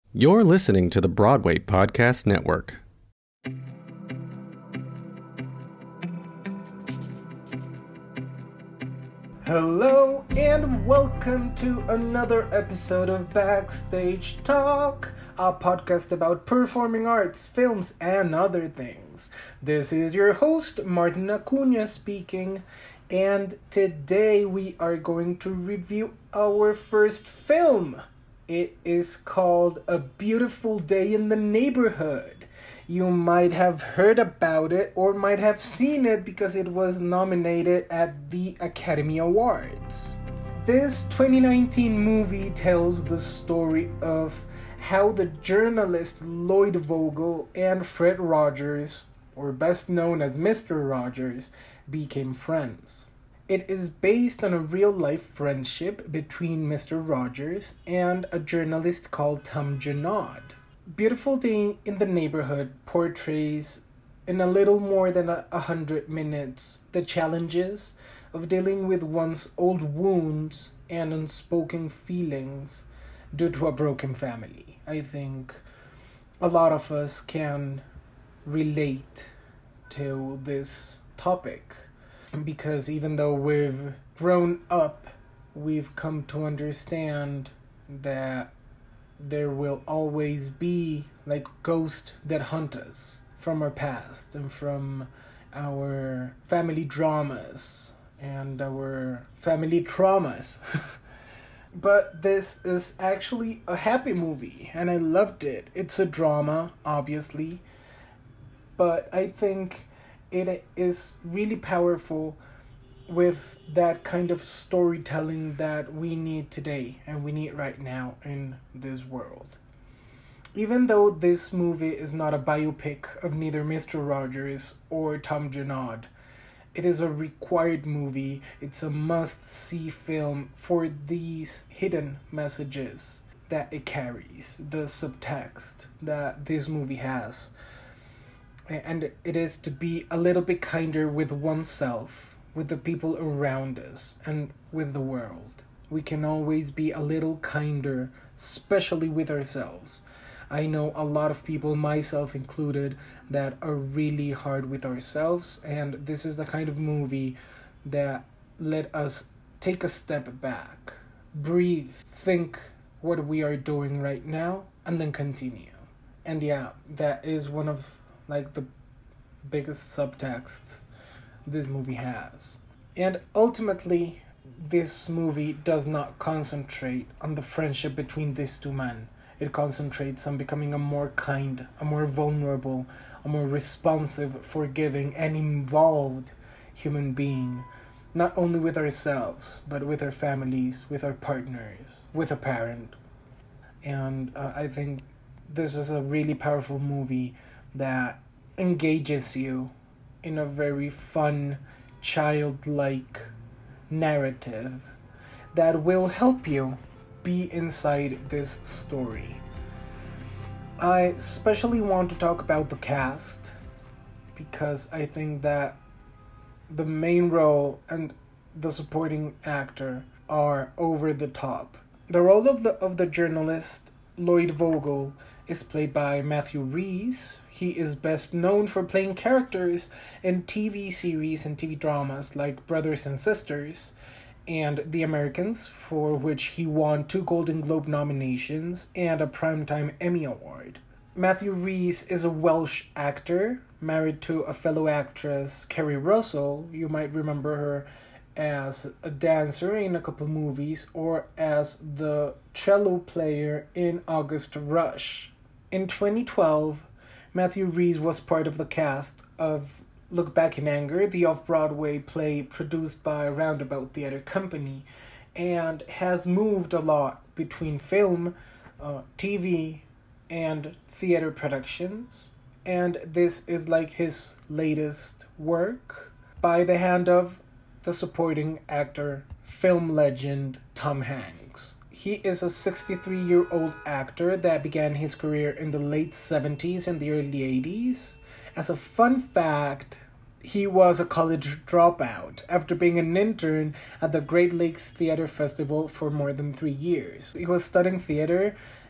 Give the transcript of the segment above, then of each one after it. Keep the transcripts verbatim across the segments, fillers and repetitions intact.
You're listening to the Broadway Podcast Network. Hello and welcome to another episode of Backstage Talk, a podcast about performing arts, films, and other things. This is your host, Martin Acuna speaking, and today we are going to review our first film. It is called A Beautiful Day in the Neighborhood. You might have heard about it or might have seen it because it was nominated at the Academy Awards. This twenty nineteen movie tells the story of how the journalist Lloyd Vogel and Fred Rogers, or best known as Mister Rogers, became friends. It is based on a real-life friendship between Mister Rogers and a journalist called Tom Junod. Beautiful Day in the Neighborhood portrays, in a little more than a hundred minutes, the challenges of dealing with one's old wounds and unspoken feelings due to a broken family. I think a lot of us can relate to this topic. Because even though we've grown up, we've come to understand that there will always be like ghosts that hunt us from our past and from our family dramas and our family traumas. But this is actually a happy movie and I loved it. It's a drama, obviously, but I think it is really powerful with that kind of storytelling that we need today and we need right now in this world. Even though this movie is not a biopic of neither Mister Rogers or Tom Junod, it is a required movie. It's a must-see film for these hidden messages that it carries, the subtext that this movie has. And it is to be a little bit kinder with oneself, with the people around us, and with the world. We can always be a little kinder, especially with ourselves. I know a lot of people, myself included, that are really hard with ourselves, and this is the kind of movie that let us take a step back, breathe, think what we are doing right now, and then continue. And yeah, that is one of like the biggest subtext this movie has. And ultimately, this movie does not concentrate on the friendship between these two men. It concentrates on becoming a more kind, a more vulnerable, a more responsive, forgiving, and involved human being. Not only with ourselves, but with our families, with our partners, with a parent. And uh, I think this is a really powerful movie that engages you in a very fun, childlike narrative that will help you be inside this story. I especially want to talk about the cast because I think that the main role and the supporting actor are over the top. The role of the of the journalist Lloyd Vogel is played by Matthew Rhys. He is best known for playing characters in T V series and T V dramas like Brothers and Sisters and The Americans, for which he won two Golden Globe nominations and a Primetime Emmy Award. Matthew Rhys is a Welsh actor, married to a fellow actress, Kerry Russell. You might remember her as a dancer in a couple movies or as the cello player in August Rush. In twenty twelve, Matthew Rhys was part of the cast of Look Back in Anger, the off-Broadway play produced by Roundabout Theatre Company, and has moved a lot between film, uh, T V, and theater productions. And this is like his latest work by the hand of the supporting actor, film legend Tom Hanks. He is a sixty-three-year-old actor that began his career in the late seventies and the early eighties. As a fun fact, he was a college dropout after being an intern at the Great Lakes Theater Festival for more than three years. He was studying theater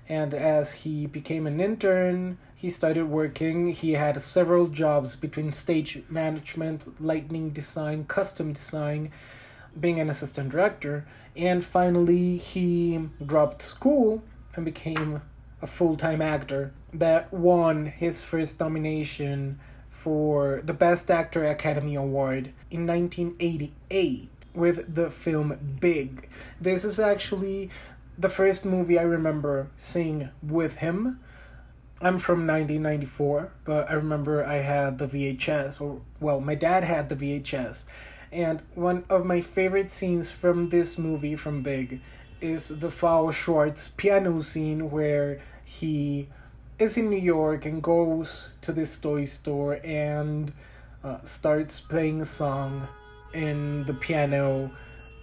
And as he became an intern, he started working. He had several jobs between stage management, lighting design, costume design, being an assistant director. And finally, he dropped school and became a full-time actor that won his first nomination for the Best Actor Academy Award in nineteen eighty-eight with the film Big. This is actually the first movie I remember seeing with him. I'm from nineteen ninety-four, but I remember I had the V H S, or, well, my dad had the V H S. And one of my favorite scenes from this movie, from Big, is the Phaao Schwartz piano scene where he is in New York and goes to this toy store and uh, starts playing a song in the piano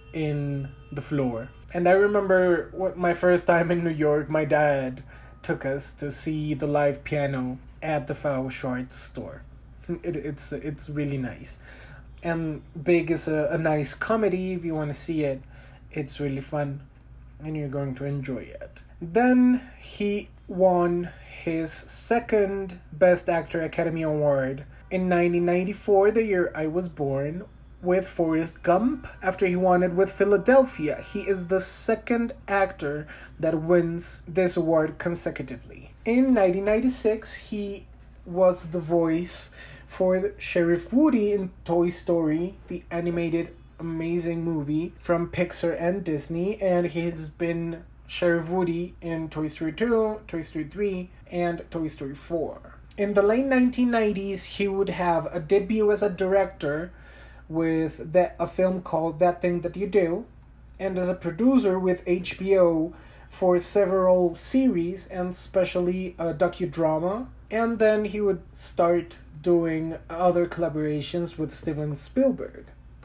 in the floor. And I remember what my first time in New York, my dad took us to see the live piano at the Phaao Schwartz store. It, it's it's really nice. And Big is a, a nice comedy. If you want to see it, it's really fun and you're going to enjoy it. Then he won his second Best Actor Academy Award in nineteen ninety-four, the year I was born, with Forrest Gump, after he won it with Philadelphia. He is the second actor that wins this award consecutively. In nineteen ninety-six, he was the voice for Sheriff Woody in Toy Story, the animated amazing movie from Pixar and Disney, and he's been Sheriff Woody in Toy Story two, Toy Story three, and Toy Story four. In the late nineteen nineties, he would have a debut as a director with that, a film called That Thing That You Do, and as a producer with H B O for several series, and especially a docudrama. And then he would start doing other collaborations with Steven Spielberg.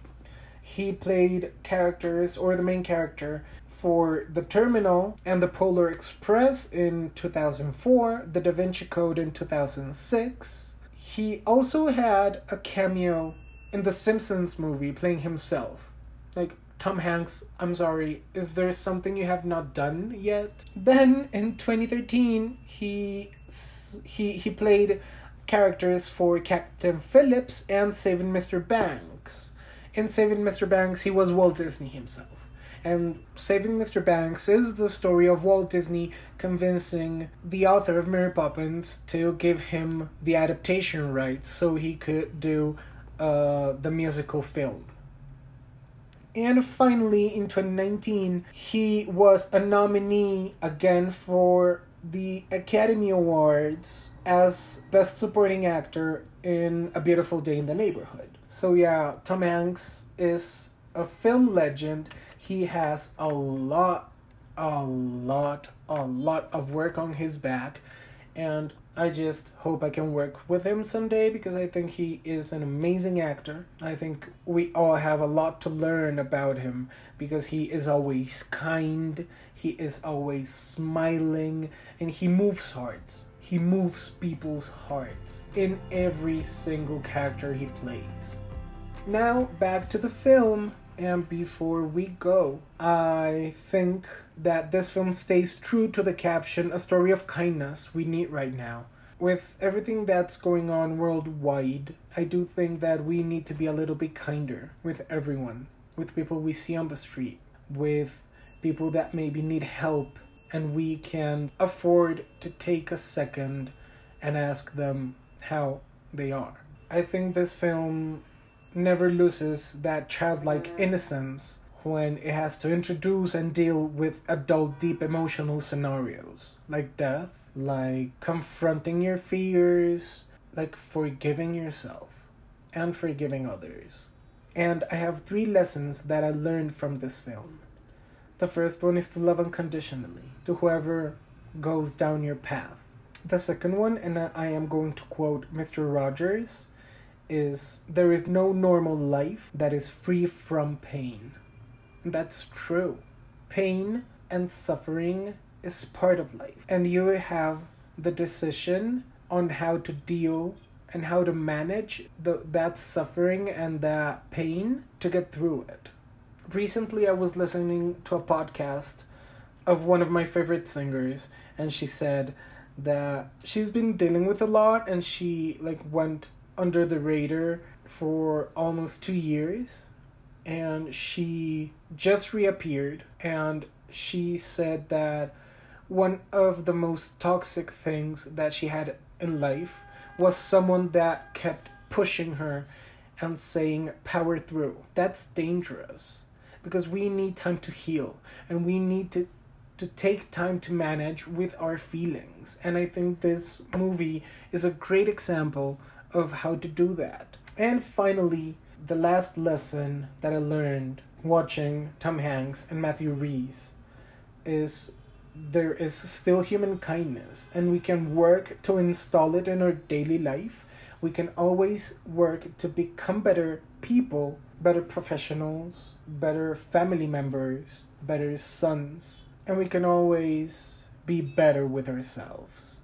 He played characters, or the main character, for The Terminal and The Polar Express in two thousand four, The Da Vinci Code in two thousand six. He also had a cameo in the Simpsons movie playing himself. Like, Tom Hanks, I'm sorry, is there something you have not done yet? Then in twenty thirteen, he he he played characters for Captain Phillips and Saving Mister Banks. In Saving Mister Banks, he was Walt Disney himself. And Saving Mister Banks is the story of Walt Disney convincing the author of Mary Poppins to give him the adaptation rights so he could do uh, the musical film. And finally, in twenty nineteen, he was a nominee again for the Academy Awards as Best Supporting Actor in A Beautiful Day in the Neighborhood. So yeah, Tom Hanks is a film legend. He has a lot, a lot, a lot of work on his back, and I just hope I can work with him someday because I think he is an amazing actor. I think we all have a lot to learn about him because he is always kind, he is always smiling, and he moves hearts. He moves people's hearts in every single character he plays. Now, back to the film. And before we go, I think that this film stays true to the caption, a story of kindness we need right now. With everything that's going on worldwide, I do think that we need to be a little bit kinder with everyone, with people we see on the street, with people that maybe need help, and we can afford to take a second and ask them how they are. I think this film never loses that childlike innocence when it has to introduce and deal with adult deep emotional scenarios like death, like confronting your fears, like forgiving yourself and forgiving others. And I have three lessons that I learned from this film. The first one is to love unconditionally to whoever goes down your path. The second one, and I am going to quote Mister Rogers, is there is no normal life that is free from pain. And that's true. Pain and suffering is part of life. And you have the decision on how to deal and how to manage the, that suffering and that pain to get through it. Recently, I was listening to a podcast of one of my favorite singers, and she said that she's been dealing with a lot, and she like went under the radar for almost two years, and she just reappeared, and she said that one of the most toxic things that she had in life was someone that kept pushing her and saying power through. That's dangerous, because we need time to heal, and we need to to take time to manage with our feelings. And I think this movie is a great example of how to do that. And finally, the last lesson that I learned watching Tom Hanks and Matthew Rhys is there is still human kindness, and we can work to install it in our daily life. We can always work to become better people, better professionals, better family members, better sons, and we can always be better with ourselves.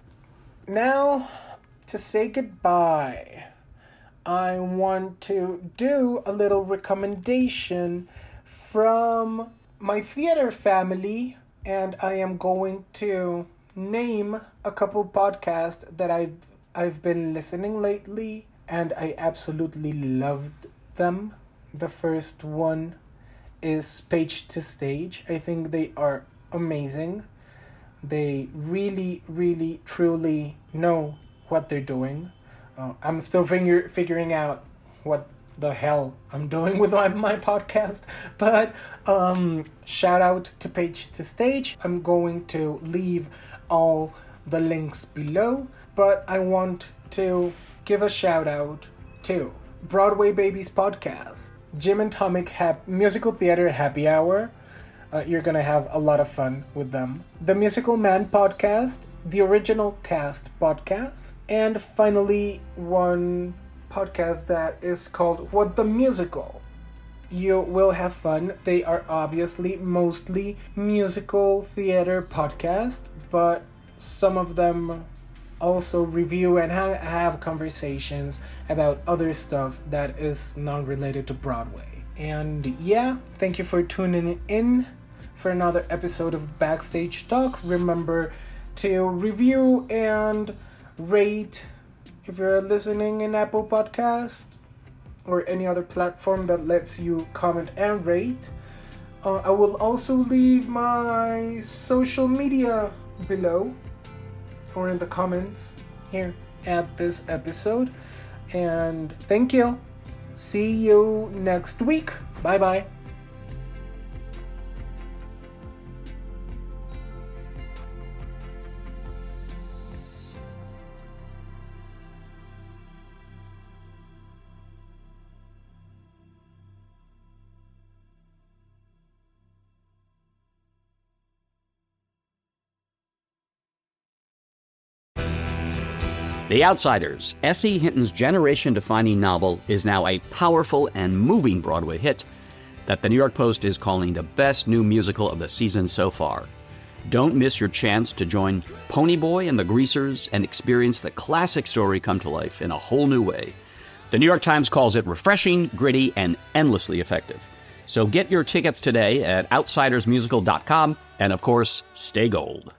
Now, to say goodbye, I want to do a little recommendation from my theater family, and I am going to name a couple podcasts that I've I've been listening lately, and I absolutely loved them. The first one is Page to Stage. I think they are amazing. They really, really, truly know what they're doing. Uh, I'm still figure, figuring out what the hell I'm doing with my, my podcast, but um, shout out to Page to Stage. I'm going to leave all the links below, but I want to give a shout out to Broadway Babies Podcast, Jim and Tomic Hap- Musical Theater Happy Hour. Uh, you're gonna have a lot of fun with them. The Musical Man Podcast, the Original Cast Podcast, and finally one podcast that is called What the Musical. You will have fun. They are obviously mostly musical theater podcasts, but some of them also review and ha- have conversations about other stuff that is not related to Broadway. And yeah, thank you for tuning in for another episode of Backstage Talk. Remember to review and rate if you're listening in Apple Podcast or any other platform that lets you comment and rate. Uh, I will also leave my social media below or in the comments here at this episode. And thank you. See you next week. Bye bye. The Outsiders, S E. Hinton's generation-defining novel, is now a powerful and moving Broadway hit that the New York Post is calling the best new musical of the season so far. Don't miss your chance to join Ponyboy and the Greasers and experience the classic story come to life in a whole new way. The New York Times calls it refreshing, gritty, and endlessly effective. So get your tickets today at outsiders musical dot com, and of course, stay gold.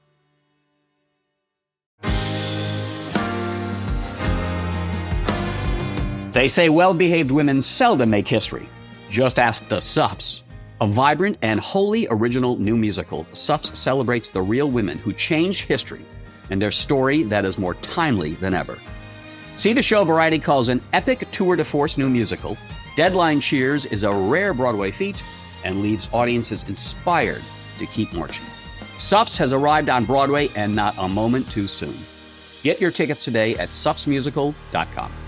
They say well-behaved women seldom make history. Just ask the Suffs. A vibrant and wholly original new musical, Suffs celebrates the real women who changed history and their story that is more timely than ever. See the show Variety calls an epic tour de force new musical. Deadline cheers is a rare Broadway feat and leaves audiences inspired to keep marching. Suffs has arrived on Broadway, and not a moment too soon. Get your tickets today at suffs musical dot com.